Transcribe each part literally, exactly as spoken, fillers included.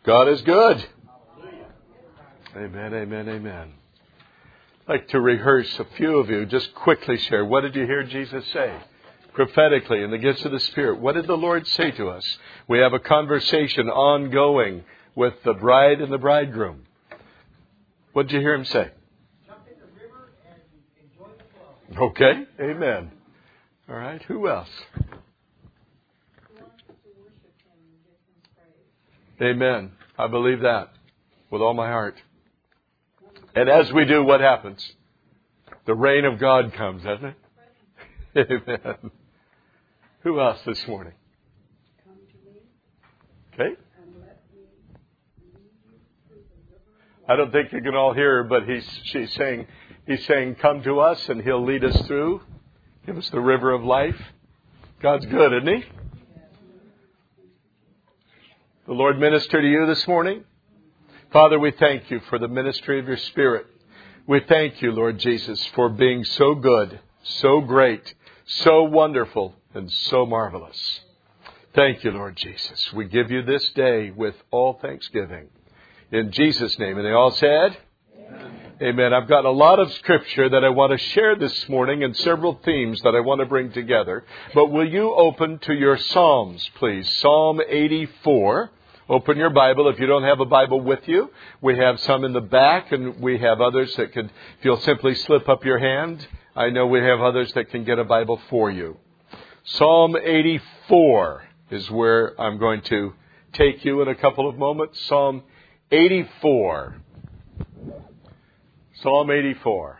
God is good. Amen, amen, amen. I'd like to rehearse a few of you. Just quickly share. What did you hear Jesus say? Prophetically, in the gifts of the Spirit. What did the Lord say to us? We have a conversation ongoing with the bride and the bridegroom. What did you hear him say? Jump in the river and enjoy the flow. Okay, amen. All right, who else? Amen. I believe that with all my heart. And as we do, what happens? The rain of God comes, doesn't it? Amen. Who else this morning? Okay. I don't think you can all hear her, but he's she's saying he's saying, "Come to us, and He'll lead us through. Give us the river of life." God's good, isn't He? The Lord minister to you this morning. Father, we thank you for the ministry of your Spirit. We thank you, Lord Jesus, for being so good, so great, so wonderful, and so marvelous. Thank you, Lord Jesus. We give you this day with all thanksgiving. In Jesus' name. And they all said? Amen. Amen. I've got a lot of scripture that I want to share this morning and several themes that I want to bring together. But will you open to your Psalms, please? Psalm eighty-four. Open your Bible. If you don't have a Bible with you, we have some in the back, and we have others that could, if you'll simply slip up your hand, I know we have others that can get a Bible for you. Psalm eighty-four is where I'm going to take you in a couple of moments. Psalm eighty-four. Psalm eighty-four.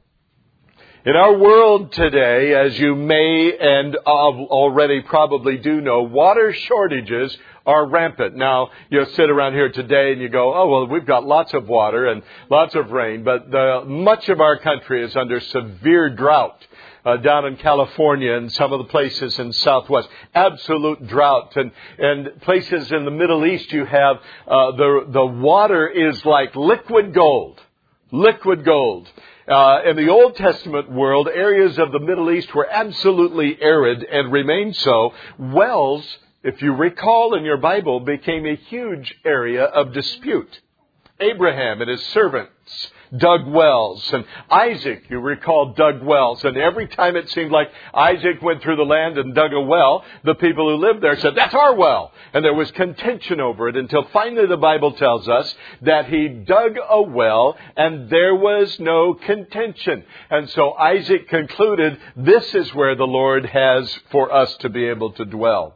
In our world today, as you may and already probably do know, water shortages are rampant. Now, you sit around here today and you go, oh, well, we've got lots of water and lots of rain, but the, much of our country is under severe drought. Uh, down in California and some of the places in Southwest, absolute drought. And, and places in the Middle East, you have uh, the, the water is like liquid gold. Liquid gold. Uh, in the Old Testament world, areas of the Middle East were absolutely arid and remain so. Wells, if you recall in your Bible, became a huge area of dispute. Abraham and his servants dug wells, and Isaac, you recall, dug wells. And every time it seemed like Isaac went through the land and dug a well, the people who lived there said, that's our well. And there was contention over it until finally the Bible tells us that he dug a well and there was no contention. And so Isaac concluded, this is where the Lord has for us to be able to dwell.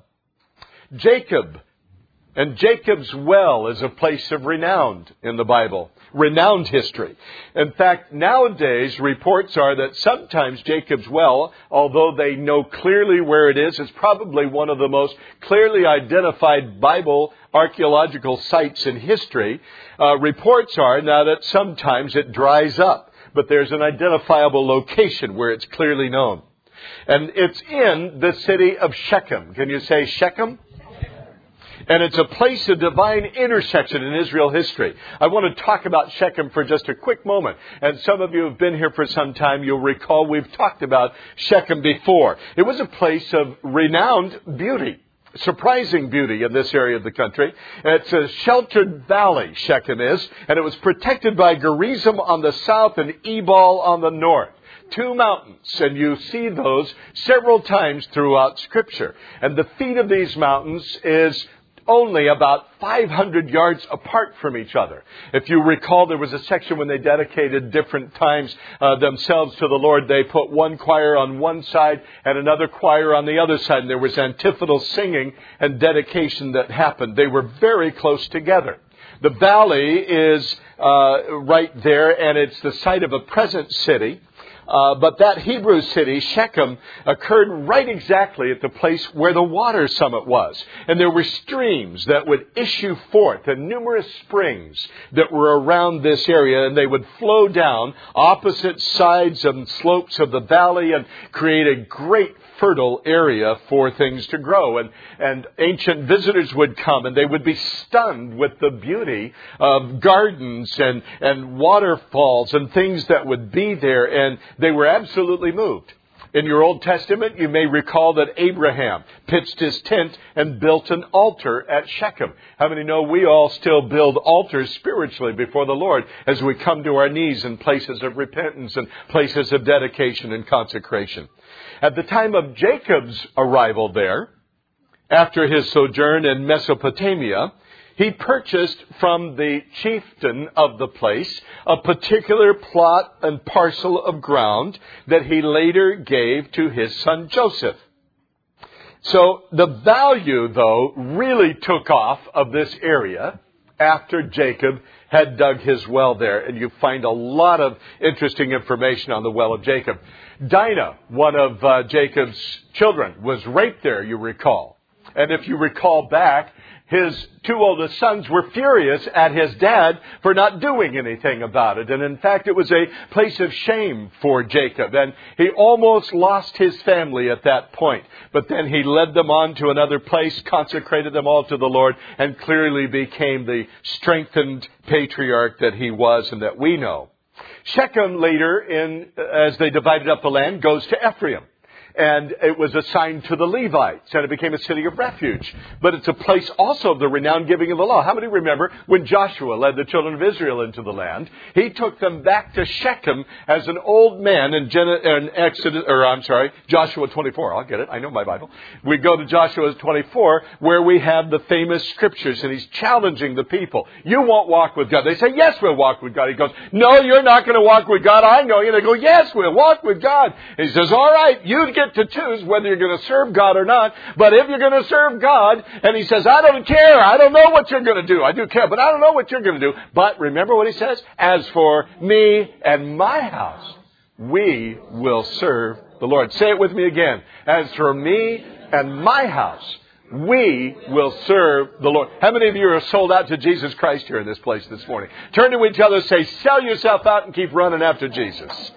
Jacob. And Jacob's well is a place of renown in the Bible. Renowned history. In fact, nowadays, reports are that sometimes Jacob's well, although they know clearly where it is, is probably one of the most clearly identified Bible archaeological sites in history. Uh, reports are now that sometimes it dries up, but there's an identifiable location where it's clearly known. And it's in the city of Shechem. Can you say Shechem? And it's a place of divine intersection in Israel history. I want to talk about Shechem for just a quick moment. And some of you have been here for some time. You'll recall we've talked about Shechem before. It was a place of renowned beauty. Surprising beauty in this area of the country. It's a sheltered valley, Shechem is. And it was protected by Gerizim on the south and Ebal on the north. Two mountains, and you see those several times throughout Scripture. And the feet of these mountains is only about five hundred yards apart from each other. If you recall, there was a section when they dedicated different times uh, themselves to the Lord. They put one choir on one side and another choir on the other side. And there was antiphonal singing and dedication that happened. They were very close together. The valley is uh, right there, and it's the site of a present city. Uh, but that Hebrew city, Shechem, occurred right exactly at the place where the water summit was. And there were streams that would issue forth and numerous springs that were around this area. And they would flow down opposite sides and slopes of the valley and create a great fertile area for things to grow. And, and ancient visitors would come and they would be stunned with the beauty of gardens and, and waterfalls and things that would be there. And they were absolutely moved. In your Old Testament, you may recall that Abraham pitched his tent and built an altar at Shechem. How many know we all still build altars spiritually before the Lord as we come to our knees in places of repentance and places of dedication and consecration? At the time of Jacob's arrival there, after his sojourn in Mesopotamia, he purchased from the chieftain of the place a particular plot and parcel of ground that he later gave to his son Joseph. So the value, though, really took off of this area after Jacob had dug his well there. And you find a lot of interesting information on the well of Jacob. Dinah, one of uh, Jacob's children, was raped there, you recall. And if you recall back, his two oldest sons were furious at his dad for not doing anything about it. And in fact, it was a place of shame for Jacob. And he almost lost his family at that point. But then he led them on to another place, consecrated them all to the Lord, and clearly became the strengthened patriarch that he was and that we know. Shechem later, in as they divided up the land, goes to Ephraim. And it was assigned to the Levites, and it became a city of refuge. But it's a place also of the renowned giving of the law. How many remember when Joshua led the children of Israel into the land? He took them back to Shechem as an old man in, Gen- in Exodus, or I'm sorry, Joshua twenty-four. I'll get it. I know my Bible. We go to Joshua twenty-four, where we have the famous scriptures, and he's challenging the people. You won't walk with God. They say, yes, we'll walk with God. He goes, no, you're not going to walk with God. I know you. And they go, yes, we'll walk with God. And he says, all right, you get to choose whether you're going to serve God or not. But if you're going to serve God, and he says, I don't care. I don't know what you're going to do. I do care, but I don't know what you're going to do. But remember what he says? As for me and my house, we will serve the Lord. Say it with me again. As for me and my house, we will serve the Lord. How many of you are sold out to Jesus Christ here in this place this morning? Turn to each other and say, sell yourself out and keep running after Jesus.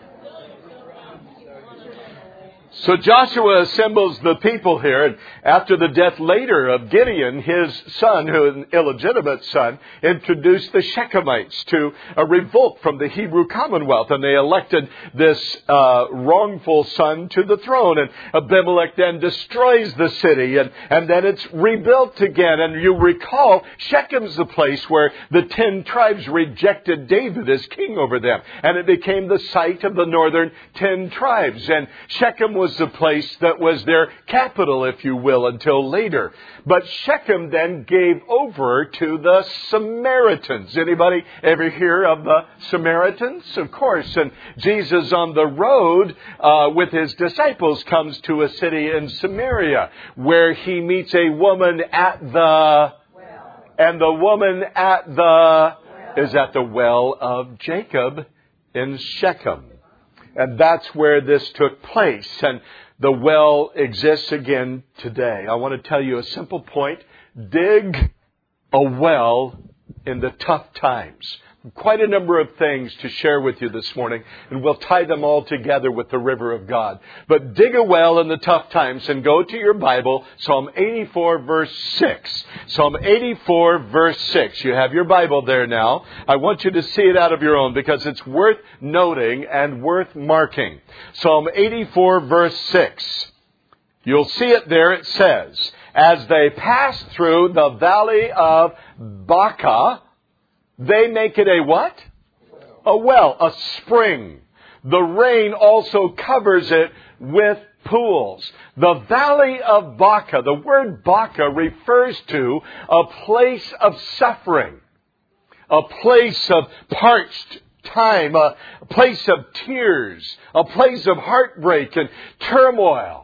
So Joshua assembles the people here, and after the death later of Gideon, his son, who is an illegitimate son, introduced the Shechemites to a revolt from the Hebrew Commonwealth, and they elected this uh, wrongful son to the throne. And Abimelech then destroys the city, and, and then it's rebuilt again. And you recall, Shechem's the place where the ten tribes rejected David as king over them, and it became the site of the northern ten tribes. And Shechem was the place that was their capital, if you will, until later. But Shechem then gave over to the Samaritans. Anybody ever hear of the Samaritans? Of course. And Jesus on the road uh, with his disciples comes to a city in Samaria where he meets a woman at the well. And the woman at the well. Is at the well of Jacob in Shechem. And that's where this took place. And the well exists again today. I want to tell you a simple point. Dig a well in the tough times. Quite a number of things to share with you this morning, and we'll tie them all together with the river of God. But dig a well in the tough times, and go to your Bible, Psalm eighty-four, verse six. Psalm eighty-four, verse six. You have your Bible there now. I want you to see it out of your own, because it's worth noting and worth marking. Psalm eighty-four, verse six. You'll see it there. It says, as they pass through the valley of Baca, they make it a what? A well, a spring. The rain also covers it with pools. The valley of Baca, the word Baca refers to a place of suffering, a place of parched time, a place of tears, a place of heartbreak and turmoil.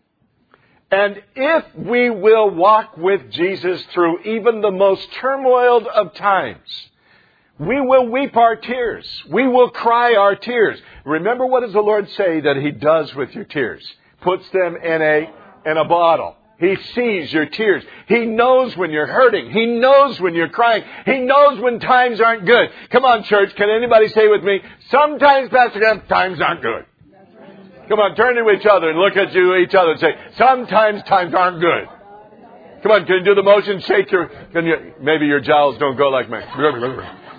And if we will walk with Jesus through even the most turmoiled of times, we will weep our tears. We will cry our tears. Remember, what does the Lord say that He does with your tears? Puts them in a, in a bottle. He sees your tears. He knows when you're hurting. He knows when you're crying. He knows when times aren't good. Come on, church. Can anybody say with me, sometimes, Pastor Jeff, times aren't good. Come on, turn to each other and look at you, each other and say, sometimes times aren't good. Come on, can you do the motion? Shake your, can you, maybe your jowls don't go like mine.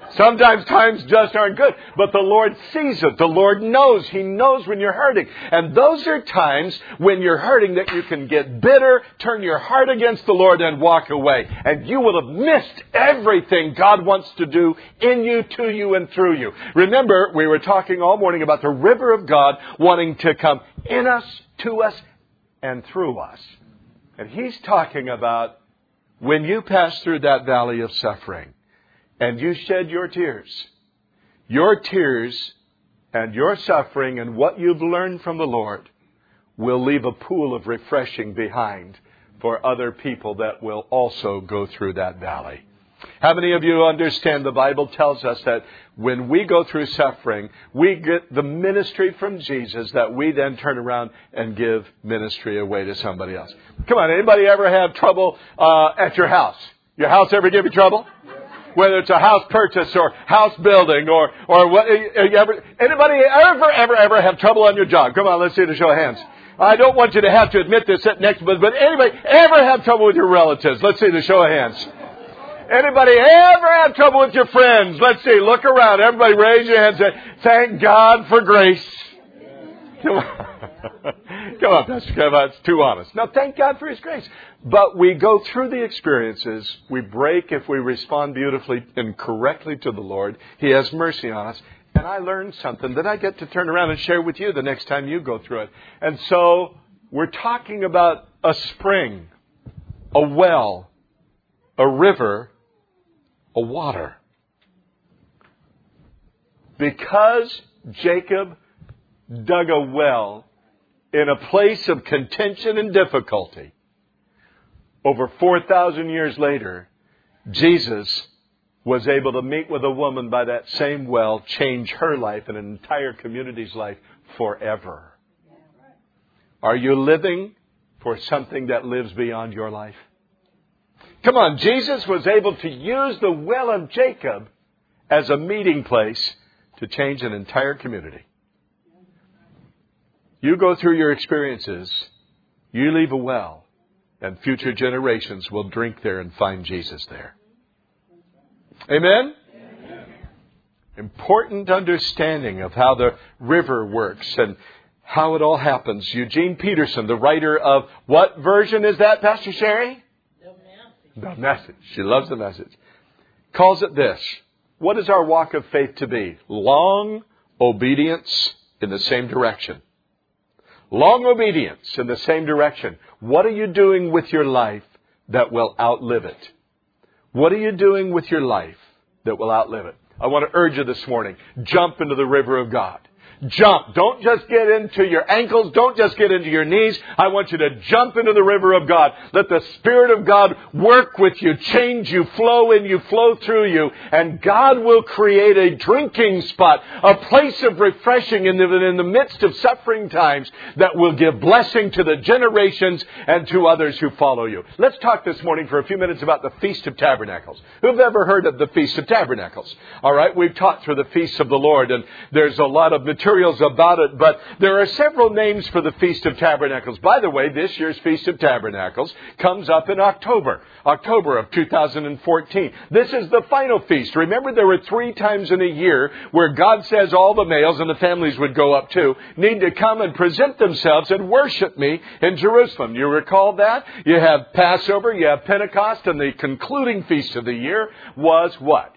Sometimes times just aren't good, but the Lord sees it. The Lord knows. He knows when you're hurting. And those are times when you're hurting that you can get bitter, turn your heart against the Lord, and walk away. And you will have missed everything God wants to do in you, to you, and through you. Remember, we were talking all morning about the river of God wanting to come in us, to us, and through us. And He's talking about when you pass through that valley of suffering, and you shed your tears, your tears and your suffering and what you've learned from the Lord will leave a pool of refreshing behind for other people that will also go through that valley. How many of you understand the Bible tells us that when we go through suffering, we get the ministry from Jesus that we then turn around and give ministry away to somebody else. Come on, anybody ever have trouble uh, at your house? Your house ever give you trouble? Whether it's a house purchase or house building or, or what, ever, anybody ever, ever, ever have trouble on your job? Come on, let's see the show of hands. I don't want you to have to admit this sitting next to me, but anybody ever have trouble with your relatives? Let's see the show of hands. Anybody ever have trouble with your friends? Let's see, look around. Everybody raise your hands and say, thank God for grace. Come on. Come on, Pastor Kevin, that's too honest. No, thank God for His grace. But we go through the experiences. We break if we respond beautifully and correctly to the Lord. He has mercy on us. And I learned something that I get to turn around and share with you the next time you go through it. And so we're talking about a spring, a well, a river, a water. Because Jacob dug a well in a place of contention and difficulty, over four thousand years later, Jesus was able to meet with a woman by that same well, change her life and an entire community's life forever. Are you living for something that lives beyond your life? Come on, Jesus was able to use the well of Jacob as a meeting place to change an entire community. You go through your experiences, you leave a well, and future generations will drink there and find Jesus there. Amen? Amen? Important understanding of how the river works and how it all happens. Eugene Peterson, the writer of what version is that, Pastor Sherry? The Message. The Message. She loves the Message. Calls it this. What is our walk of faith to be? Long obedience in the same direction. Long obedience in the same direction. What are you doing with your life that will outlive it? What are you doing with your life that will outlive it? I want to urge you this morning, jump into the river of God. Jump. Don't just get into your ankles. Don't just get into your knees. I want you to jump into the river of God. Let the Spirit of God work with you, change you, flow in you, flow through you. And God will create a drinking spot, a place of refreshing in the, in the midst of suffering times that will give blessing to the generations and to others who follow you. Let's talk this morning for a few minutes about the Feast of Tabernacles. Who've ever heard of the Feast of Tabernacles? All right, we've taught through the Feast of the Lord, and there's a lot of material about it, but there are several names for the Feast of Tabernacles. By the way, this year's Feast of Tabernacles comes up in October, October of two thousand fourteen. This is the final feast. Remember, there were three times in a year where God says all the males, and the families would go up too, need to come and present themselves and worship me in Jerusalem. You recall that? You have Passover, you have Pentecost, and the concluding feast of the year was what?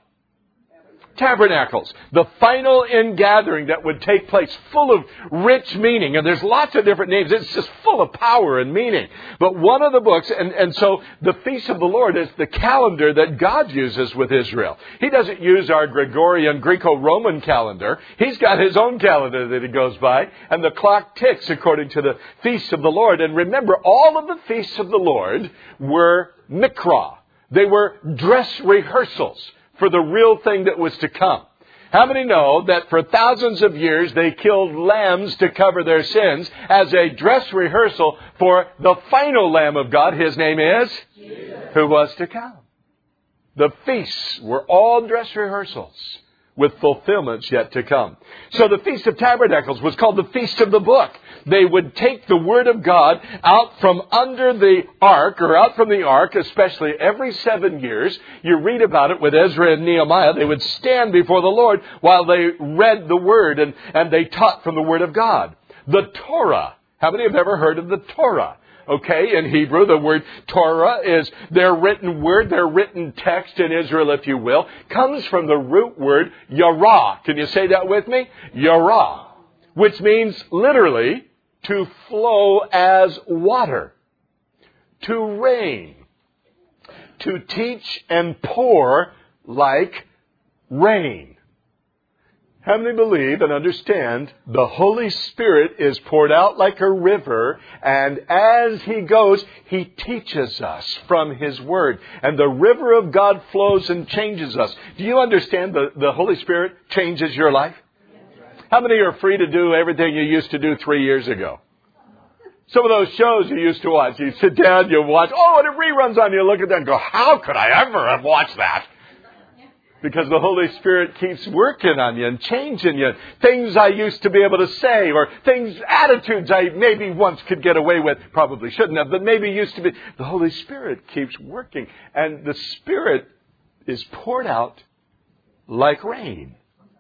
Tabernacles, the final ingathering that would take place, full of rich meaning. And there's lots of different names. It's just full of power and meaning. But one of the books, and, and so the Feast of the Lord is the calendar that God uses with Israel. He doesn't use our Gregorian Greco-Roman calendar. He's got His own calendar that He goes by. And the clock ticks according to the Feast of the Lord. And remember, all of the Feasts of the Lord were mikra. They were dress rehearsals for the real thing that was to come. How many know that for thousands of years they killed lambs to cover their sins as a dress rehearsal for the final Lamb of God? His name is Jesus, who was to come. The feasts were all dress rehearsals with fulfillments yet to come. So the Feast of Tabernacles was called the Feast of the Book. They would take the Word of God out from under the ark, or out from the ark, especially every seven years. You read about it with Ezra and Nehemiah. They would stand before the Lord while they read the Word and, and they taught from the Word of God. The Torah. How many have ever heard of the Torah? Okay, in Hebrew, the word Torah is their written word, their written text in Israel, if you will, comes from the root word yara. Can you say that with me? Yara, which means literally to flow as water, to rain, to teach and pour like rain. How many believe and understand the Holy Spirit is poured out like a river, and as He goes, He teaches us from His Word. And the river of God flows and changes us. Do you understand the, the Holy Spirit changes your life? How many are free to do everything you used to do three years ago? Some of those shows you used to watch, you sit down, you watch, oh, and it reruns on you, look at that and go, how could I ever have watched that? Because the Holy Spirit keeps working on you and changing you. Things I used to be able to say, or things, attitudes I maybe once could get away with, probably shouldn't have, but maybe used to be. The Holy Spirit keeps working. And the Spirit is poured out like rain.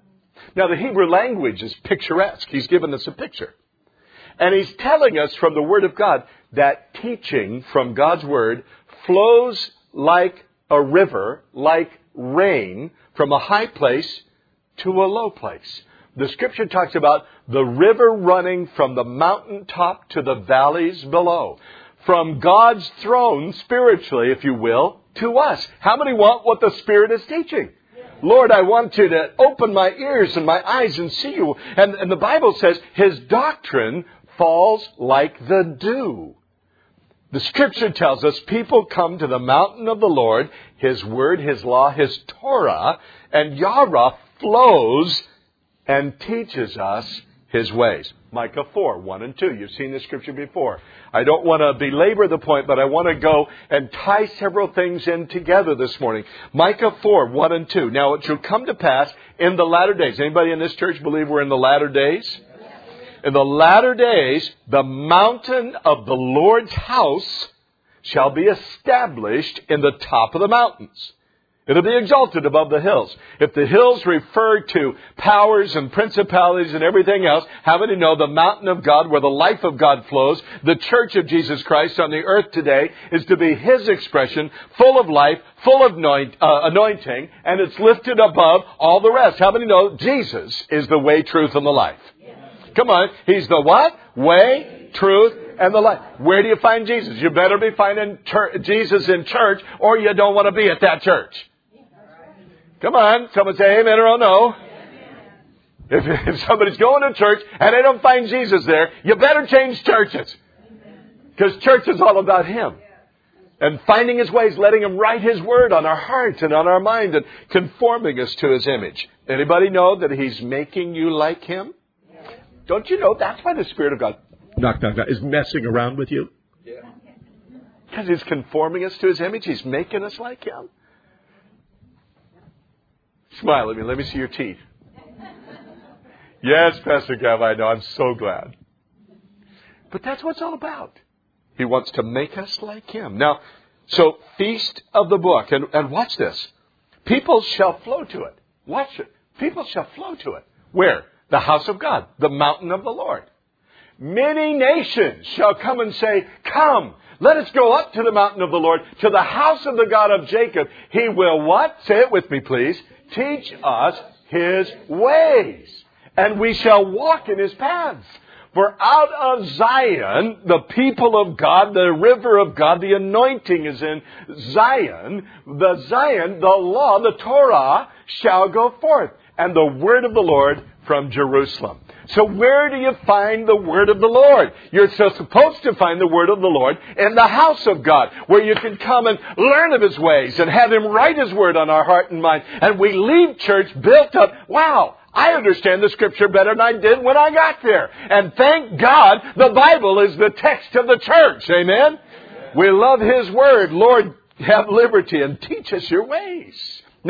Now the Hebrew language is picturesque. He's given us a picture. And He's telling us from the Word of God that teaching from God's Word flows like a river, like rain, from a high place to a low place. The Scripture talks about the river running from the mountaintop to the valleys below. From God's throne, spiritually, if you will, to us. How many want what the Spirit is teaching? Lord, I want you to open my ears and my eyes and see you. And, and the Bible says His doctrine falls like the dew. The Scripture tells us people come to the mountain of the Lord, His Word, His law, His Torah, and Yara flows and teaches us His ways. Micah four, one and two. You've seen this Scripture before. I don't want to belabor the point, but I want to go and tie several things in together this morning. Micah four, one and two. Now it shall come to pass in the latter days. Anybody in this church believe we're in the latter days? In the latter days, the mountain of the Lord's house shall be established in the top of the mountains. It'll be exalted above the hills. If the hills refer to powers and principalities and everything else, how many know the mountain of God where the life of God flows, the church of Jesus Christ on the earth today is to be His expression, full of life, full of anoint, uh, anointing, and it's lifted above all the rest. How many know Jesus is the way, truth, and the life? Come on. He's the what? Way, truth, and the life. Where do you find Jesus? You better be finding ter- Jesus in church, or you don't want to be at that church. Come on. Someone say amen or oh no. If, if somebody's going to church and they don't find Jesus there, you better change churches. Because church is all about Him. And finding His ways, letting Him write His Word on our heart and on our mind and conforming us to His image. Anybody know that He's making you like Him? Don't you know that's why the Spirit of God knock, knock, knock, is messing around with you? Yeah. Because He's conforming us to His image. He's making us like Him. Smile at me. Let me see your teeth. Yes, Pastor Gav, I know. I'm so glad. But that's what it's all about. He wants to make us like Him. Now, so Feast of the Book. And, and watch this. People shall flow to it. Watch it. People shall flow to it. Where? The house of God, the mountain of the Lord. Many nations shall come and say, come, let us go up to the mountain of the Lord, to the house of the God of Jacob. He will what? Say it with me, please. Teach us His ways, and we shall walk in His paths. For out of Zion, the people of God, the river of God, the anointing is in Zion. The Zion, the law, the Torah, shall go forth, and the word of the Lord from Jerusalem. So where do you find the word of the Lord? You're so supposed to find the word of the Lord in the house of God, where you can come and learn of His ways and have Him write His word on our heart and mind. And we leave church built up. Wow, I understand the Scripture better than I did when I got there. And thank God the Bible is the text of the church. Amen? Amen. We love His word. Lord, have liberty and teach us your ways. Now,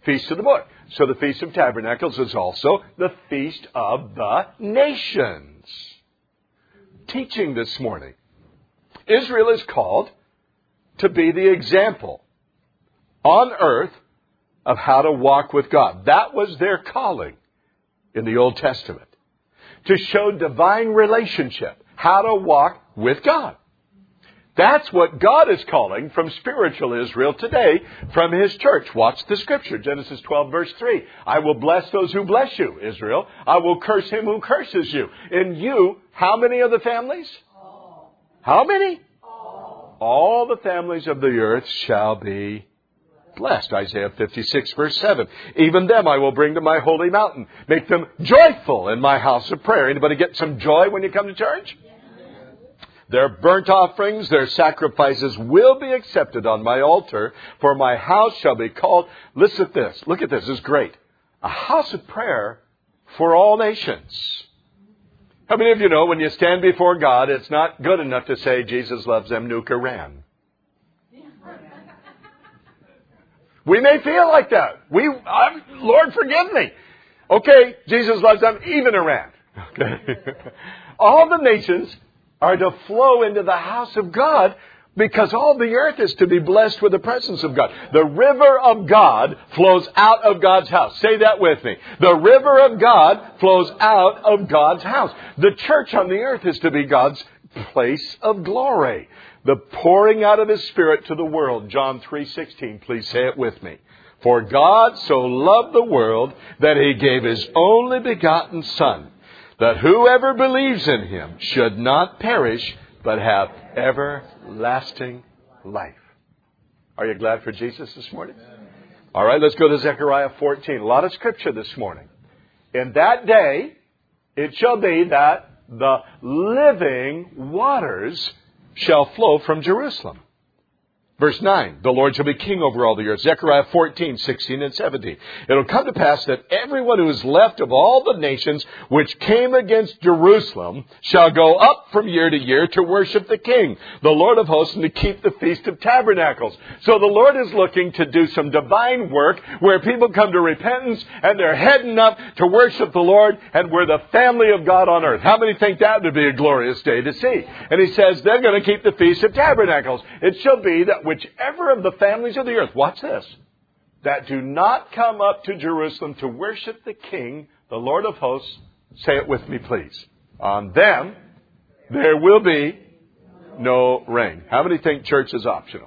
Feast of the Book. So the Feast of Tabernacles is also the Feast of the Nations. Teaching this morning. Israel is called to be the example on earth of how to walk with God. That was their calling in the Old Testament. To show divine relationship. How to walk with God. That's what God is calling from spiritual Israel today from His church. Watch the scripture. Genesis twelve verse three. I will bless those who bless you, Israel. I will curse him who curses you. In you, how many of the families? All. How many? All. All the families of the earth shall be blessed. Isaiah fifty-six verse seven. Even them I will bring to my holy mountain. Make them joyful in my house of prayer. Anybody get some joy when you come to church? Their burnt offerings, their sacrifices will be accepted on my altar, for my house shall be called, listen to this, look at this, this is great, a house of prayer for all nations. How many of you know when you stand before God, it's not good enough to say Jesus loves them, nuke Iran? We may feel like that. We, I'm, Lord, forgive me. Okay, Jesus loves them, even Iran. Okay. All the nations are to flow into the house of God because all the earth is to be blessed with the presence of God. The river of God flows out of God's house. Say that with me. The river of God flows out of God's house. The church on the earth is to be God's place of glory. The pouring out of His Spirit to the world. John three sixteen. Please say it with me. For God so loved the world that He gave His only begotten Son, that whoever believes in Him should not perish, but have everlasting life. Are you glad for Jesus this morning? All right, let's go to Zechariah fourteen. A lot of scripture this morning. In that day, it shall be that the living waters shall flow from Jerusalem. Verse nine, the Lord shall be king over all the earth. Zechariah fourteen, sixteen and seventeen. It'll come to pass that everyone who is left of all the nations which came against Jerusalem shall go up from year to year to worship the King, the Lord of hosts, and to keep the Feast of Tabernacles. So the Lord is looking to do some divine work where people come to repentance and they're heading up to worship the Lord, and we're the family of God on earth. How many think that would be a glorious day to see? And He says they're going to keep the Feast of Tabernacles. It shall be that whichever of the families of the earth, watch this, that do not come up to Jerusalem to worship the King, the Lord of hosts, say it with me please, on them there will be no rain. How many think church is optional?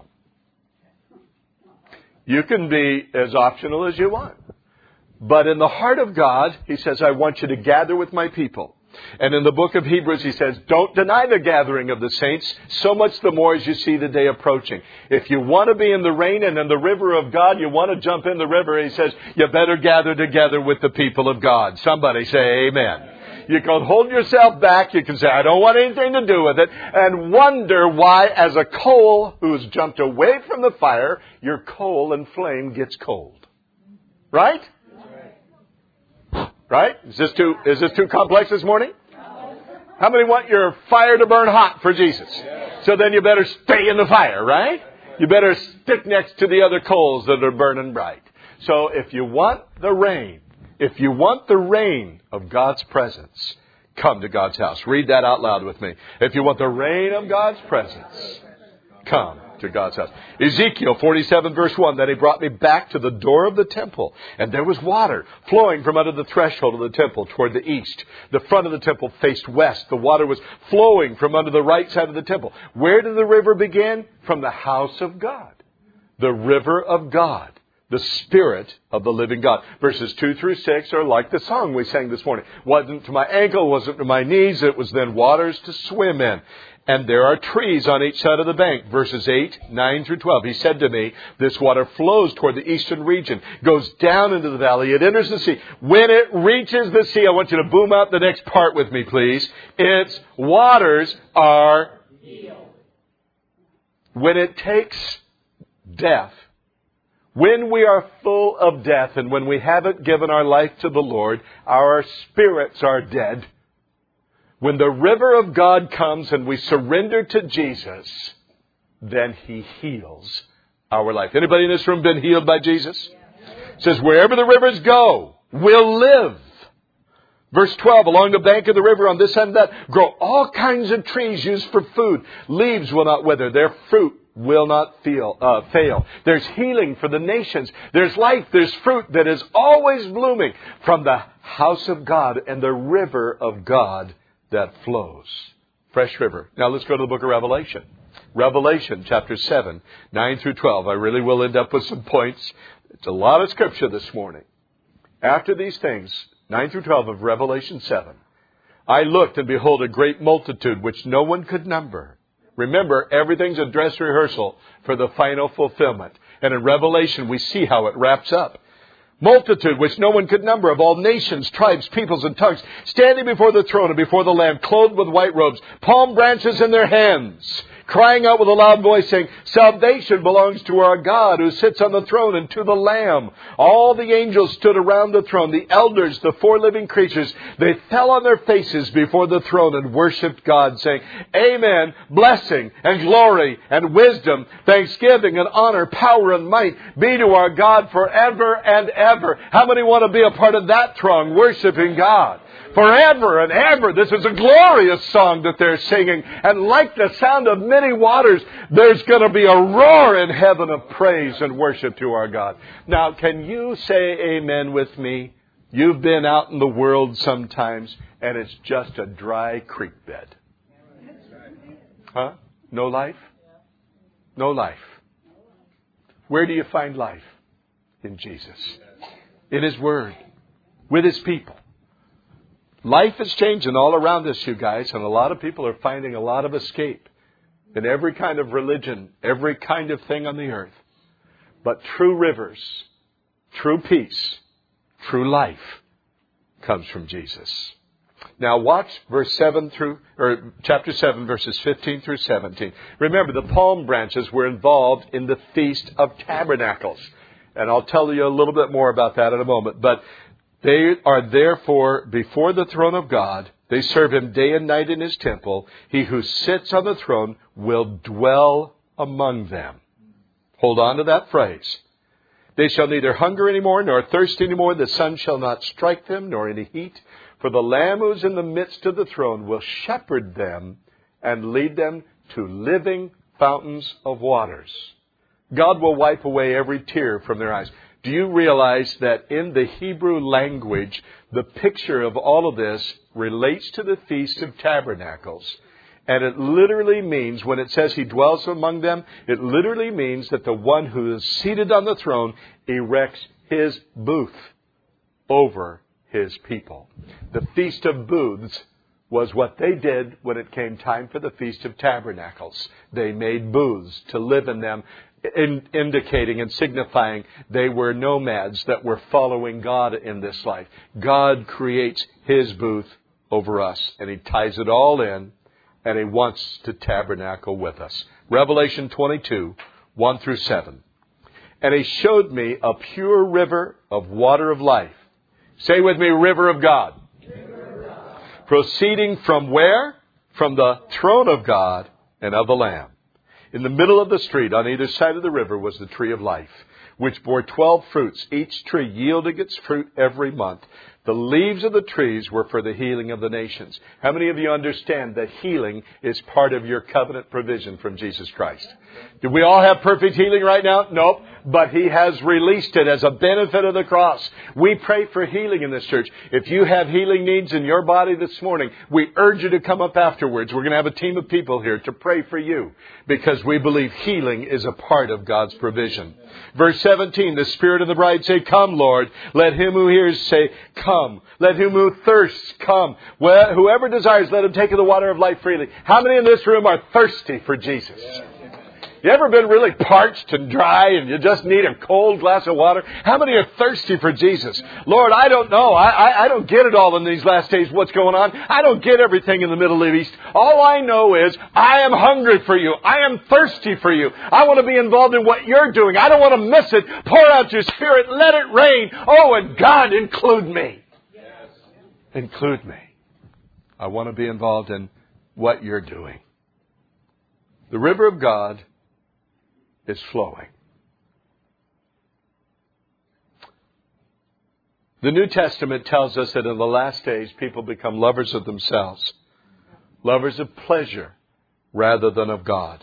You can be as optional as you want. But in the heart of God, He says, I want you to gather with my people. And in the book of Hebrews, He says, don't deny the gathering of the saints, so much the more as you see the day approaching. If you want to be in the rain and in the river of God, you want to jump in the river, He says, you better gather together with the people of God. Somebody say amen. You can hold yourself back. You can say, I don't want anything to do with it. And wonder why, as a coal who's jumped away from the fire, your coal and flame gets cold. Right? Right? Is this too, is this too complex this morning? How many want your fire to burn hot for Jesus? So then you better stay in the fire, right? You better stick next to the other coals that are burning bright. So if you want the rain, if you want the rain of God's presence, come to God's house. Read that out loud with me. If you want the rain of God's presence, come to God's house. Ezekiel forty-seven verse one, then He brought me back to the door of the temple, and there was water flowing from under the threshold of the temple toward the east. The front of the temple faced west. The water was flowing from under the right side of the temple. Where did the river begin? From the house of God. The river of God. The Spirit of the living God. Verses two through six are like the song we sang this morning. Wasn't to my ankle, wasn't to my knees. It was then waters to swim in. And there are trees on each side of the bank. Verses eight, nine through twelve. He said to me, this water flows toward the eastern region, goes down into the valley, it enters the sea. When it reaches the sea, I want you to boom out the next part with me, please. Its waters are healed. When it takes death, when we are full of death and when we haven't given our life to the Lord, our spirits are dead. When the river of God comes and we surrender to Jesus, then He heals our life. Anybody in this room been healed by Jesus? It says, wherever the rivers go, will live. Verse twelve, along the bank of the river on this and that, grow all kinds of trees used for food. Leaves will not wither. Their fruit will not feel, uh, fail. There's healing for the nations. There's life. There's fruit that is always blooming from the house of God and the river of God that flows. Fresh river. Now let's go to the book of Revelation. Revelation chapter seven, nine through twelve. I really will end up with some points. It's a lot of scripture this morning. After these things, nine through twelve of Revelation seven, I looked and behold a great multitude which no one could number. Remember, everything's a dress rehearsal for the final fulfillment. And in Revelation, we see how it wraps up. Multitude which no one could number, of all nations, tribes, peoples, and tongues, standing before the throne and before the Lamb, clothed with white robes, palm branches in their hands, crying out with a loud voice, saying, salvation belongs to our God who sits on the throne and to the Lamb. All the angels stood around the throne, the elders, the four living creatures. They fell on their faces before the throne and worshipped God, saying, Amen, blessing and glory and wisdom, thanksgiving and honor, power and might be to our God forever and ever. How many want to be a part of that throng, worshiping God? Forever and ever. This is a glorious song that they're singing. And like the sound of many waters, there's going to be a roar in heaven of praise and worship to our God. Now, can you say amen with me? You've been out in the world sometimes, and it's just a dry creek bed. Huh? No life? No life. Where do you find life? In Jesus. In His Word. With His people. Life is changing all around us, you guys, and a lot of people are finding a lot of escape in every kind of religion, every kind of thing on the earth. But true rivers, true peace, true life comes from Jesus. Now watch verse seven through, or chapter seven, verses fifteen through seventeen. Remember, the palm branches were involved in the Feast of Tabernacles. And I'll tell you a little bit more about that in a moment. But they are therefore before the throne of God. They serve Him day and night in His temple. He who sits on the throne will dwell among them. Hold on to that phrase. They shall neither hunger anymore nor thirst anymore. The sun shall not strike them nor any heat. For the Lamb who is in the midst of the throne will shepherd them and lead them to living fountains of waters. God will wipe away every tear from their eyes. Do you realize that in the Hebrew language, the picture of all of this relates to the Feast of Tabernacles? And it literally means, when it says He dwells among them, it literally means that the one who is seated on the throne erects His booth over His people. The Feast of Booths was what they did when it came time for the Feast of Tabernacles. They made booths to live in them, in, indicating and signifying they were nomads that were following God in this life. God creates His booth over us, and He ties it all in, and He wants to tabernacle with us. Revelation twenty-two, one through seven. And He showed me a pure river of water of life. Say with me, river of God. River of God. Proceeding from where? From the throne of God and of the Lamb. In the middle of the street, on either side of the river, was the tree of life, which bore twelve fruits, each tree yielding its fruit every month. The leaves of the trees were for the healing of the nations. How many of you understand that healing is part of your covenant provision from Jesus Christ? Do we all have perfect healing right now? Nope. But He has released it as a benefit of the cross. We pray for healing in this church. If you have healing needs in your body this morning, we urge you to come up afterwards. We're going to have a team of people here to pray for you, because we believe healing is a part of God's provision. Verse seventeen, the Spirit and the bride say, Come, Lord. Let him who hears say, Come. Let him who thirsts come. Well, whoever desires, let him take of the water of life freely. How many in this room are thirsty for Jesus? You ever been really parched and dry and you just need a cold glass of water? How many are thirsty for Jesus? Lord, I don't know. I, I, I don't get it all in these last days, what's going on. I don't get everything in the Middle East. All I know is I am hungry for you. I am thirsty for you. I want to be involved in what you're doing. I don't want to miss it. Pour out your Spirit. Let it rain. Oh, and God, include me. Yes. Include me. I want to be involved in what you're doing. The river of God is flowing. The New Testament tells us that in the last days, people become lovers of themselves, lovers of pleasure rather than of God.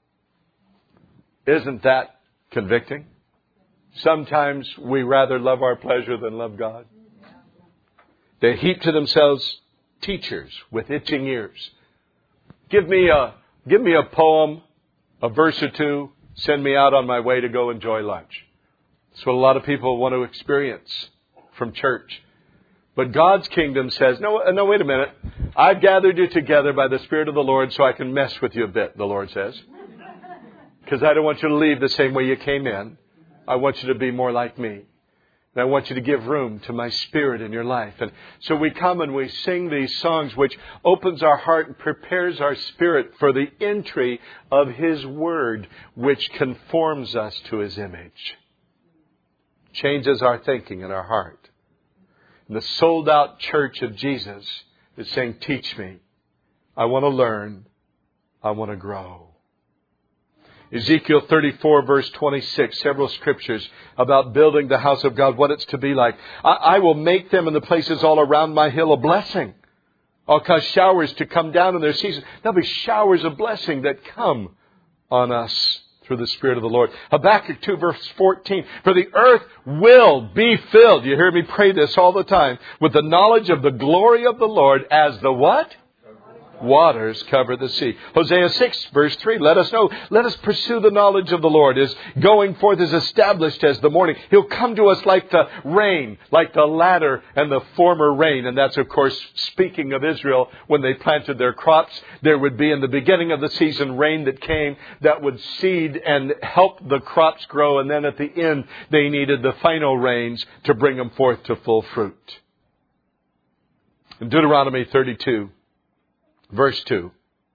Isn't that convicting? Sometimes we rather love our pleasure than love God. They heap to themselves teachers with itching ears. Give me a, give me a poem, a verse or two, send me out on my way to go enjoy lunch. That's what a lot of people want to experience from church. But God's kingdom says, no, no, wait a minute. I've gathered you together by the Spirit of the Lord so I can mess with you a bit, the Lord says. Because I don't want you to leave the same way you came in. I want you to be more like me. And I want you to give room to my Spirit in your life. And so we come and we sing these songs which opens our heart and prepares our spirit for the entry of His Word, which conforms us to His image. Changes our thinking and our heart. And the sold out church of Jesus is saying, teach me. I want to learn. I want to grow. Ezekiel thirty-four, verse twenty-six, several scriptures about building the house of God, what it's to be like. I, I will make them and the places all around my hill a blessing. I'll cause showers to come down in their season. There'll be showers of blessing that come on us through the Spirit of the Lord. Habakkuk two, verse fourteen, for the earth will be filled. You hear me pray this all the time. With the knowledge of the glory of the Lord as the what? Waters cover the sea. Hosea six, verse three, let us know, let us pursue the knowledge of the Lord. His going forth is established as the morning. He'll come to us like the rain, like the latter and the former rain. And that's, of course, speaking of Israel, when they planted their crops, there would be in the beginning of the season rain that came that would seed and help the crops grow. And then at the end, they needed the final rains to bring them forth to full fruit. In Deuteronomy thirty-two, verse two.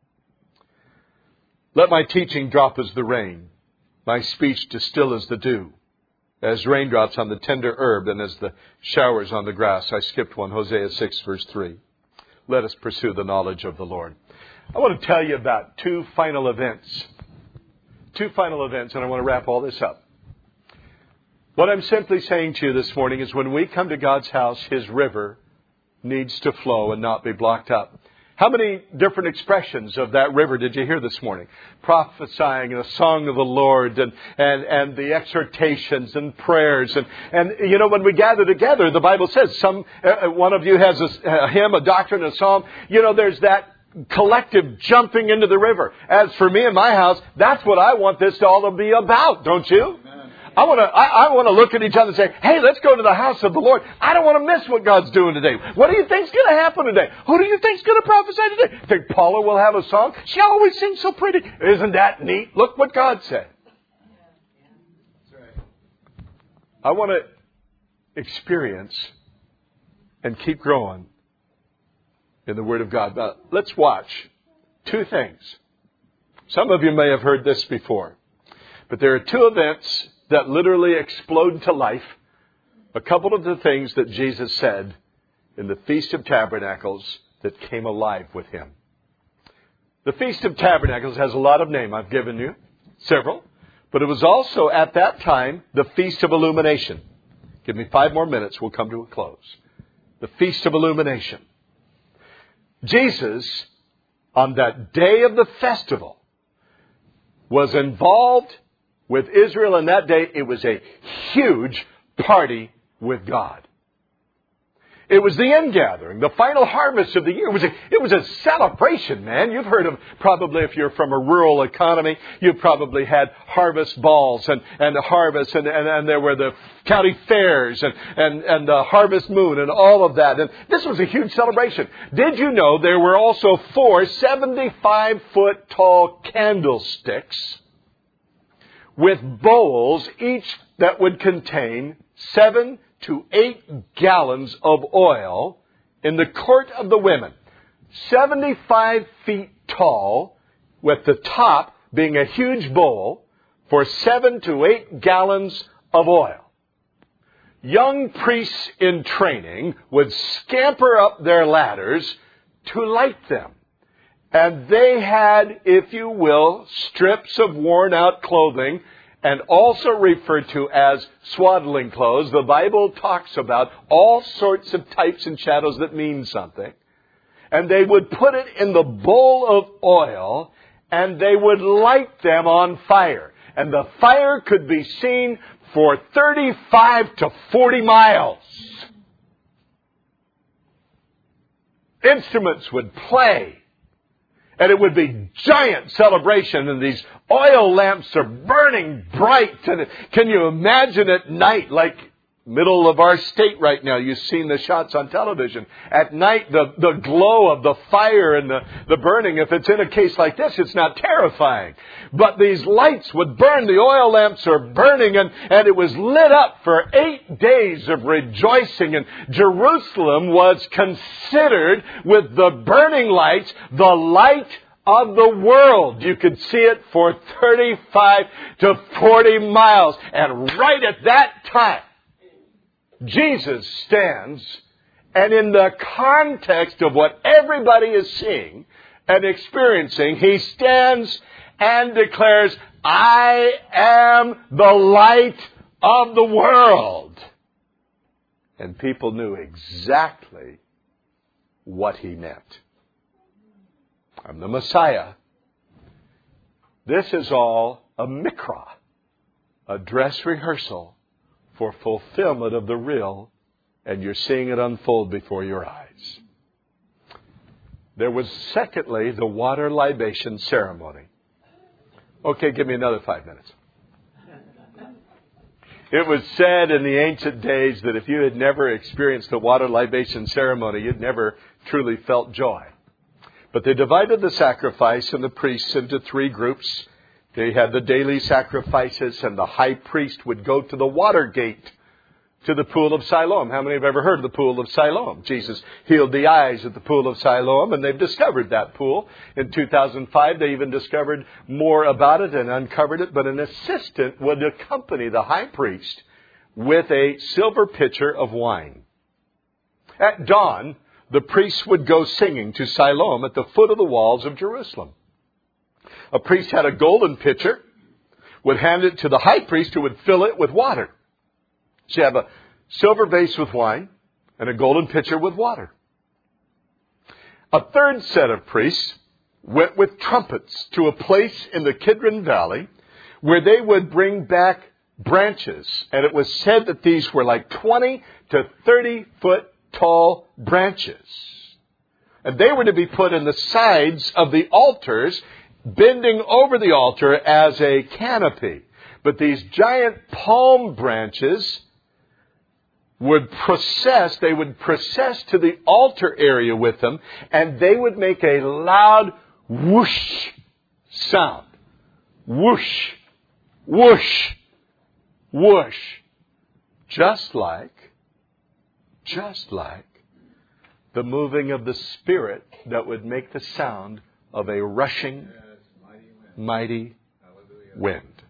Let my teaching drop as the rain, my speech distill as the dew, as raindrops on the tender herb and as the showers on the grass. I skipped one, Hosea six, verse three. Let us pursue the knowledge of the Lord. I want to tell you about two final events. Two final events, and I want to wrap all this up. What I'm simply saying to you this morning is when we come to God's house, His river needs to flow and not be blocked up. How many different expressions of that river did you hear this morning? Prophesying and the song of the Lord and, and, and the exhortations and prayers. And, and, you know, when we gather together, the Bible says some, uh, one of you has a, a hymn, a doctrine, a psalm. You know, there's that collective jumping into the river. As for me and my house, that's what I want this all to be about, don't you? I want to I, I want to look at each other and say, hey, let's go to the house of the Lord. I don't want to miss what God's doing today. What do you think's going to happen today? Who do you think's going to prophesy today? Think Paula will have a song? She always sings so pretty. Isn't that neat? Look what God said. I want to experience and keep growing in the Word of God. Now, let's watch two things. Some of you may have heard this before, but there are two events that literally explode to life. A couple of the things that Jesus said in the Feast of Tabernacles that came alive with Him. The Feast of Tabernacles has a lot of name. I've given you several. But it was also at that time the Feast of Illumination. Give me five more minutes. We'll come to a close. The Feast of Illumination. Jesus, on that day of the festival, was involved with Israel in that day. It was a huge party with God. It was the end gathering, the final harvest of the year. It was a, it was a celebration, man. You've heard of, probably if you're from a rural economy, you've probably had harvest balls and, and harvest and, and, and there were the county fairs and, and, and the harvest moon and all of that. And this was a huge celebration. Did you know there were also four seventy-five foot tall candlesticks with bowls, each that would contain seven to eight gallons of oil in the court of the women. seventy-five feet tall, with the top being a huge bowl for seven to eight gallons of oil. Young priests in training would scamper up their ladders to light them. And they had, if you will, strips of worn out clothing and also referred to as swaddling clothes. The Bible talks about all sorts of types and shadows that mean something. And they would put it in the bowl of oil, and they would light them on fire. And the fire could be seen for thirty-five to forty miles. Instruments would play. And it would be giant celebration, and these oil lamps are burning bright. And can you imagine at night, like middle of our state right now, you've seen the shots on television. At night, the, the glow of the fire and the, the burning, if it's in a case like this, it's not terrifying. But these lights would burn, the oil lamps are burning, and, and it was lit up for eight days of rejoicing. And Jerusalem was considered, with the burning lights, the light of the world. You could see it for thirty-five to forty miles. And right at that time, Jesus stands, and in the context of what everybody is seeing and experiencing, He stands and declares, I am the light of the world. And people knew exactly what He meant. I'm the Messiah. This is all a mikra, a dress rehearsal for fulfillment of the real, and you're seeing it unfold before your eyes. There was, secondly, the water libation ceremony. Okay, give me another five minutes. It was said in the ancient days that if you had never experienced the water libation ceremony, you'd never truly felt joy. But they divided the sacrifice and the priests into three groups. They had the daily sacrifices, and the high priest would go to the water gate, to the pool of Siloam. How many have ever heard of the pool of Siloam? Jesus healed the eyes at the pool of Siloam, and they've discovered that pool. In two thousand five, they even discovered more about it and uncovered it. But an assistant would accompany the high priest with a silver pitcher of wine. At dawn, the priests would go singing to Siloam at the foot of the walls of Jerusalem. A priest had a golden pitcher, would hand it to the high priest, who would fill it with water. So you have a silver vase with wine and a golden pitcher with water. A third set of priests went with trumpets to a place in the Kidron Valley where they would bring back branches. And it was said that these were like twenty to thirty foot tall branches. And they were to be put in the sides of the altars, bending over the altar as a canopy. But these giant palm branches would process, they would process to the altar area with them, and they would make a loud whoosh sound. Whoosh, whoosh, whoosh. Just like, just like the moving of the Spirit that would make the sound of a rushing, mighty wind.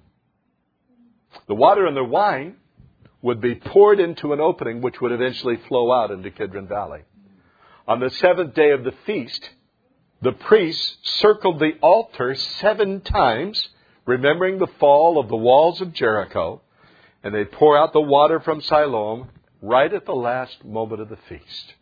The water and the wine would be poured into an opening which would eventually flow out into Kidron Valley. On the seventh day of the feast, the priests circled the altar seven times, remembering the fall of the walls of Jericho, and they pour out the water from Siloam right at the last moment of the feast.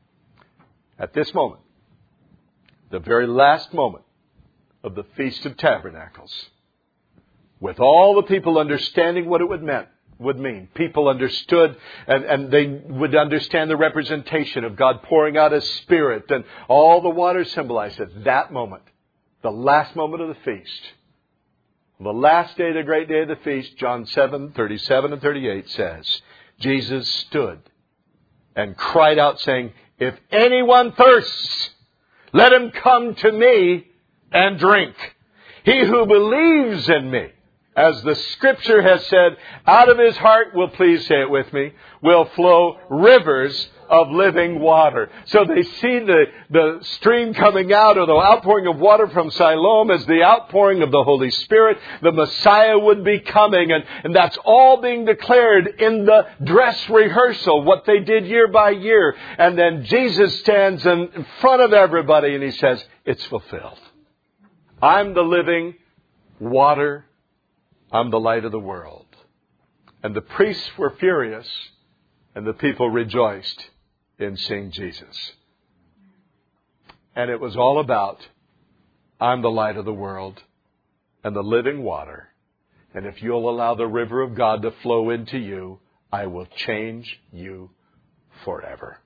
At this moment, the very last moment of the Feast of Tabernacles, with all the people understanding what it would meant, would mean. People understood, and, and they would understand the representation of God pouring out His Spirit, and all the water symbolized it. That moment, the last moment of the feast, the last day, the great day of the feast, John seven, thirty-seven and thirty-eight says, Jesus stood and cried out saying, if anyone thirsts, let him come to me and drink. He who believes in me, as the Scripture has said, out of his heart will, please say it with me, will flow rivers of living water. So they see the, the stream coming out, or the outpouring of water from Siloam, as the outpouring of the Holy Spirit. The Messiah would be coming, and, and that's all being declared in the dress rehearsal, what they did year by year. And then Jesus stands in, in front of everybody and He says, it's fulfilled. I'm the living water I'm the light of the world. And the priests were furious, and the people rejoiced in seeing Jesus. And it was all about, I'm the light of the world and the living water. And if you'll allow the river of God to flow into you, I will change you forever.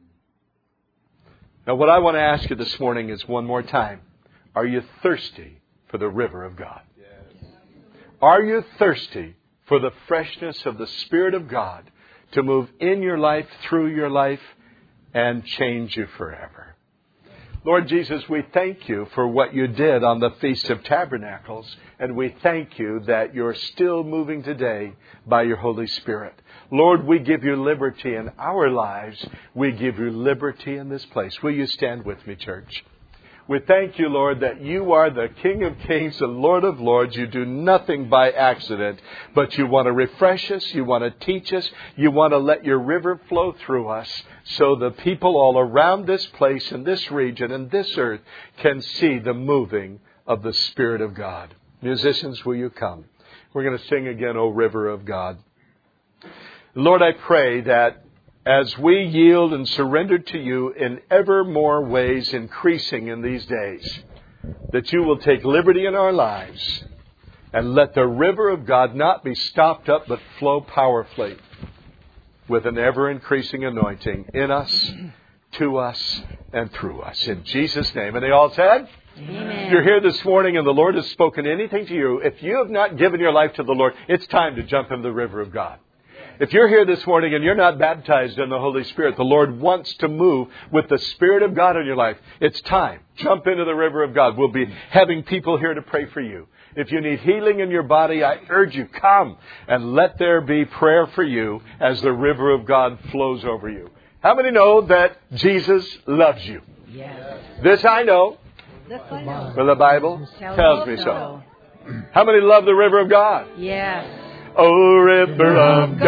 Now, what I want to ask you this morning is one more time. Are you thirsty for the river of God? Yes. Are you thirsty for the freshness of the Spirit of God to move in your life, through your life, and change you forever? Lord Jesus, we thank you for what you did on the Feast of Tabernacles, and we thank you that you're still moving today by your Holy Spirit. Lord, we give you liberty in our lives. We give you liberty in this place. Will you stand with me, church? We thank you, Lord, that you are the King of Kings and Lord of Lords. You do nothing by accident, but you want to refresh us. You want to teach us. You want to let your river flow through us so the people all around this place and this region and this earth can see the moving of the Spirit of God. Musicians, will you come? We're going to sing again, O River of God. Lord, I pray that as we yield and surrender to you in ever more ways increasing in these days, that you will take liberty in our lives and let the river of God not be stopped up but flow powerfully with an ever-increasing anointing in us, to us, and through us. In Jesus' name. And they all said? Amen. If you're here this morning and the Lord has spoken anything to you, if you have not given your life to the Lord, it's time to jump in the river of God. If you're here this morning and you're not baptized in the Holy Spirit, the Lord wants to move with the Spirit of God in your life. It's time. Jump into the river of God. We'll be having people here to pray for you. If you need healing in your body, I urge you, come and let there be prayer for you as the river of God flows over you. How many know that Jesus loves you? Yes. This I know, This I know. for the Bible tells me so. How many love the river of God? Yes. O river of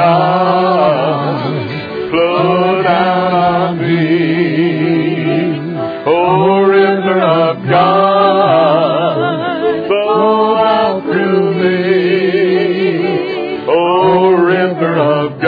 God, flow down on me. O river of God, flow out through me. O river of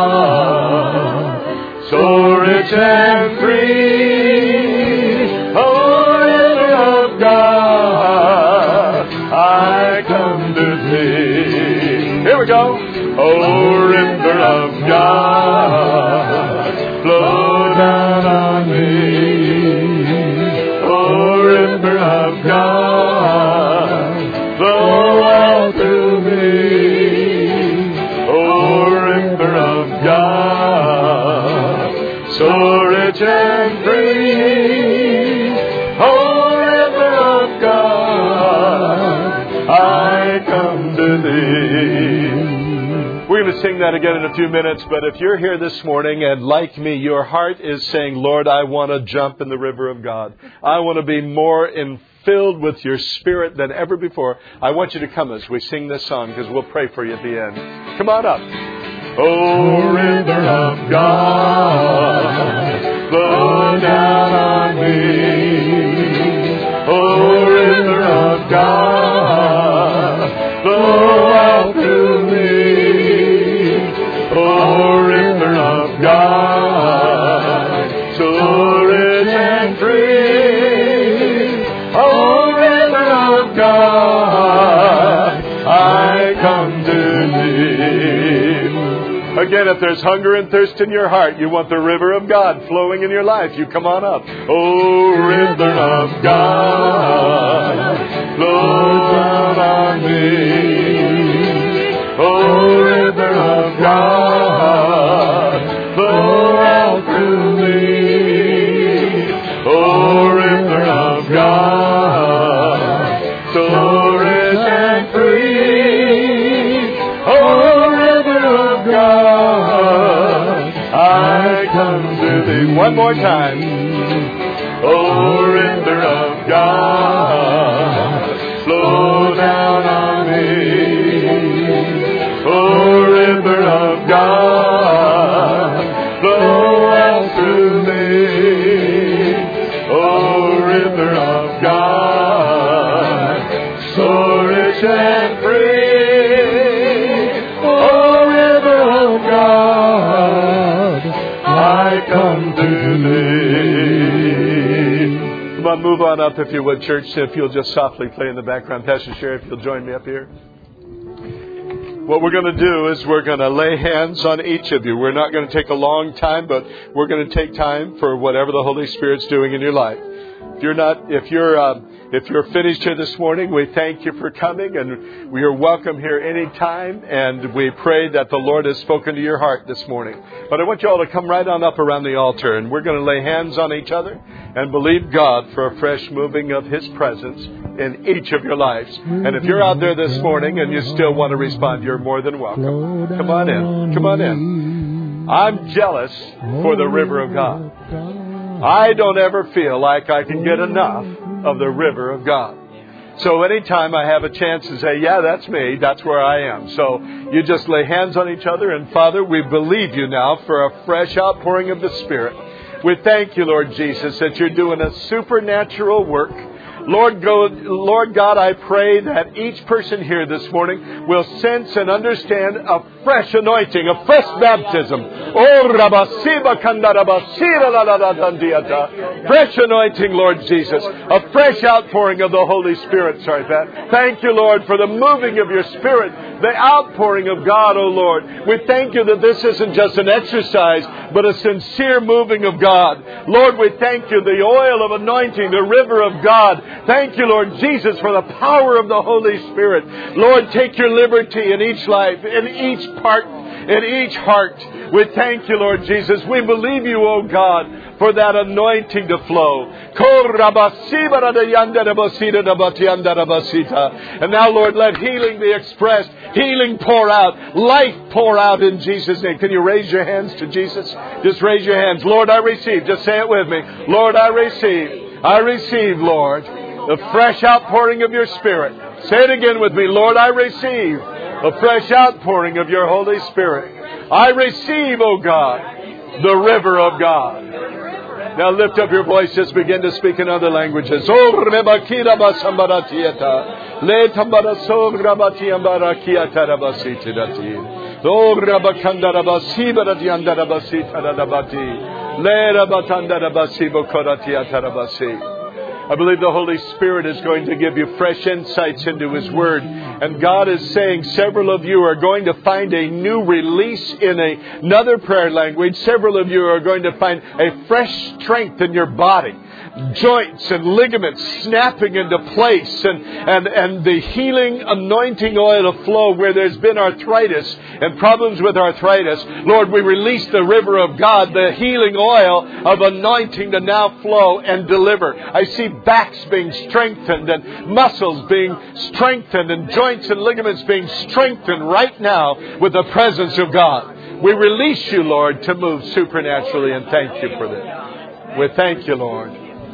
God, so rich and free. O river of God, I come to thee. Here we go. O river of God, flow down on me. O river of God, flow out through me. O river of God, so rich and free. O river of God, I come to thee. We're going to sing that again in a few minutes, but if you're here this morning and like me, your heart is saying, Lord, I want to jump in the river of God. I want to be more in, filled with your Spirit than ever before. I want you to come as we sing this song because we'll pray for you at the end. Come on up. O river of God, flow down on me. O river of God, flow out through me. O river of God, so rich and free. O river of God, I come to thee. Again, if there's hunger and thirst in your heart, you want the river of God flowing in your life, you come on up. O river of God, flow down on me. O river of God, flow out through me. O river of God, so rich and free. O river of God, I come to thee. One more time. O river of God, flow down on me. O river of God, flow out through me. O river of God, so rich and free. unto Thee. Come on, move on up if you would, church. If you'll just softly play in the background. Pastor Sherry, if you'll join me up here. What we're going to do is we're going to lay hands on each of you. We're not going to take a long time, but we're going to take time for whatever the Holy Spirit's doing in your life. If you're not, if you're, uh, if you're finished here this morning, we thank you for coming, and we are welcome here anytime. And we pray that the Lord has spoken to your heart this morning. But I want you all to come right on up around the altar, and we're going to lay hands on each other and believe God for a fresh moving of His presence in each of your lives. And if you're out there this morning and you still want to respond, you're more than welcome. Come on in. Come on in. I'm jealous for the river of God. I don't ever feel like I can get enough of the river of God. So anytime I have a chance to say, yeah, that's me, that's where I am. So you just lay hands on each other. And Father, we believe you now for a fresh outpouring of the Spirit. We thank you, Lord Jesus, that you're doing a supernatural work. Lord, go, Lord God, I pray that each person here this morning will sense and understand a fresh anointing, a fresh baptism. Oh, Rabasiba Kandarabasira la la la dandiata. Fresh anointing, Lord Jesus. A fresh outpouring of the Holy Spirit. Sorry, Pat. Thank you, Lord, for the moving of your Spirit, the outpouring of God, oh Lord. We thank you that this isn't just an exercise, but a sincere moving of God. Lord, we thank you, the oil of anointing, the river of God. Thank you, Lord Jesus, for the power of the Holy Spirit. Lord, take your liberty in each life, in each part, in each heart. We thank you, Lord Jesus. We believe you, oh God, for that anointing to flow. And now, Lord, let healing be expressed. Healing pour out. Life pour out in Jesus' name. Can you raise your hands to Jesus? Just raise your hands. Lord, I receive. Just say it with me. Lord, I receive. I receive, Lord, the fresh outpouring of your Spirit. Say it again with me. Lord, I receive a fresh outpouring of your Holy Spirit. I receive, oh God, the river of God. Now lift up your voice. Just begin to speak in other languages. Oh, rebakira basambaratieta. Le tambaraso rabati ambarakiata rabasiti dati. Oh, rabakanda rabasi barati andarabasi tarabati. Le rabatanda rabasi bokorati atarabasi. I believe the Holy Spirit is going to give you fresh insights into His Word. And God is saying several of you are going to find a new release in a, another prayer language. Several of you are going to find a fresh strength in your body. Joints and ligaments snapping into place, and, and, and the healing anointing oil to flow where there's been arthritis and problems with arthritis. Lord, we release the river of God, the healing oil of anointing to now flow and deliver. I see backs being strengthened and muscles being strengthened and joints and ligaments being strengthened right now with the presence of God. We release you, Lord, to move supernaturally, and thank you for that. We thank you, Lord.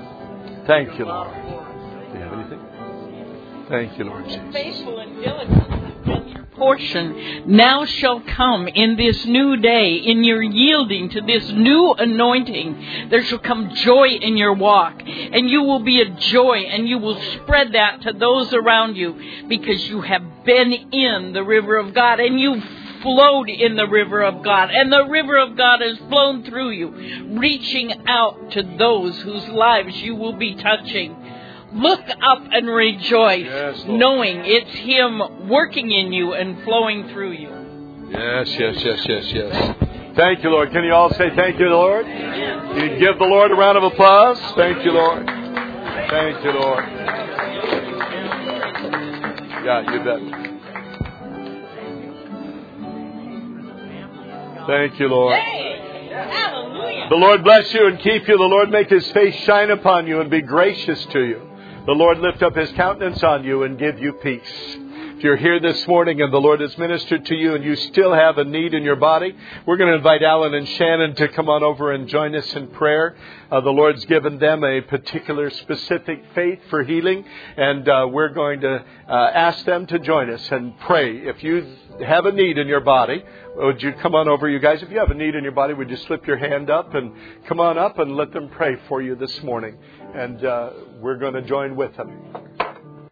Thank you, Lord. Do you have anything? Thank you, Lord Jesus. Faithful and diligent has been your portion. Now shall come in this new day, in your yielding to this new anointing, there shall come joy in your walk. And you will be a joy, and you will spread that to those around you, because you have been in the river of God, and you've flowed in the river of God, and the river of God has flown through you, reaching out to those whose lives you will be touching. Look up and rejoice, yes, knowing it's Him working in you and flowing through you. Yes, yes, yes, yes, yes. Thank you, Lord. Can you all say thank you, Lord? You give the Lord a round of applause. Thank you, Lord. Thank you, Lord. Yeah, you bet. Thank you, Lord. Hallelujah. The Lord bless you and keep you. The Lord make His face shine upon you and be gracious to you. The Lord lift up His countenance on you and give you peace. If you're here this morning and the Lord has ministered to you and you still have a need in your body, we're going to invite Alan and Shannon to come on over and join us in prayer. Uh, the Lord's given them a particular specific faith for healing, and uh, we're going to uh, ask them to join us and pray. If you have a need in your body, would you come on over, you guys? If you have a need in your body, would you slip your hand up and come on up and let them pray for you this morning? And uh, we're going to join with them.